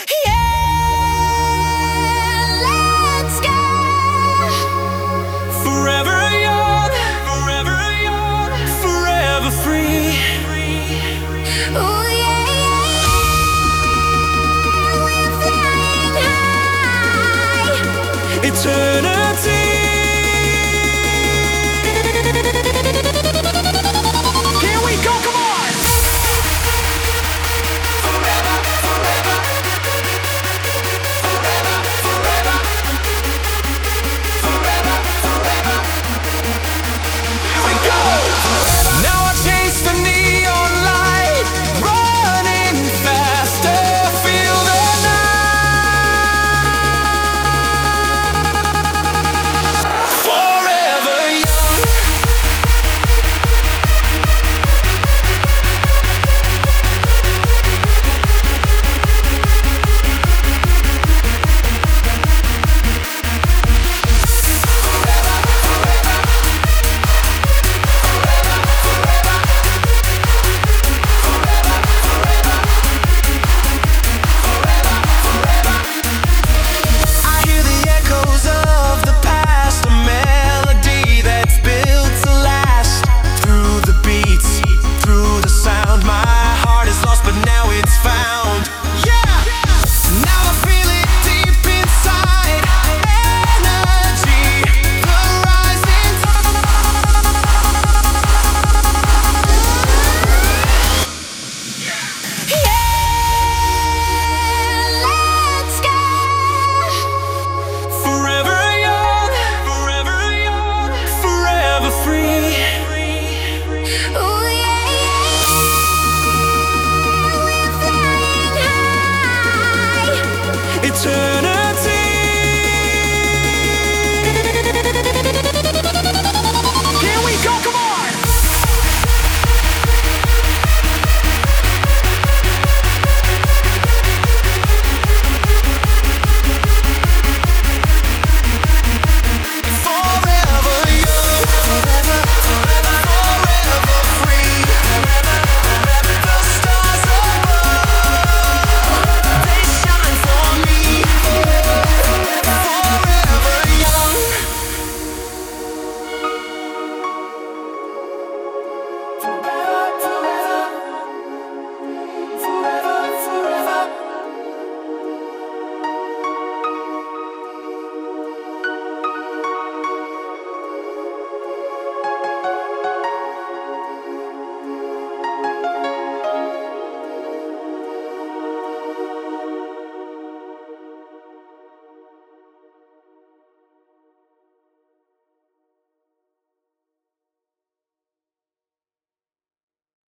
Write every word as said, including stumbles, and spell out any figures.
Yeah, let's go. Forever young, forever young, forever free. Ooh, yeah, yeah, we're flying high. Eternity. Here we go, come on! Forever, forever, forever, forever, forever, forever. Here we go! Now I chase the neon light, running faster, feel the night. Forever young. I hear the echoes of the past, a melody that's built to last. Through the beats, through the sound, my heart is lost, but now it's found. Yeah! Now I feel it deep inside. Energy, the rising yeah, let's go. Forever young, forever young, forever free. Ooh, yeah, yeah, we're flying high. Eternity.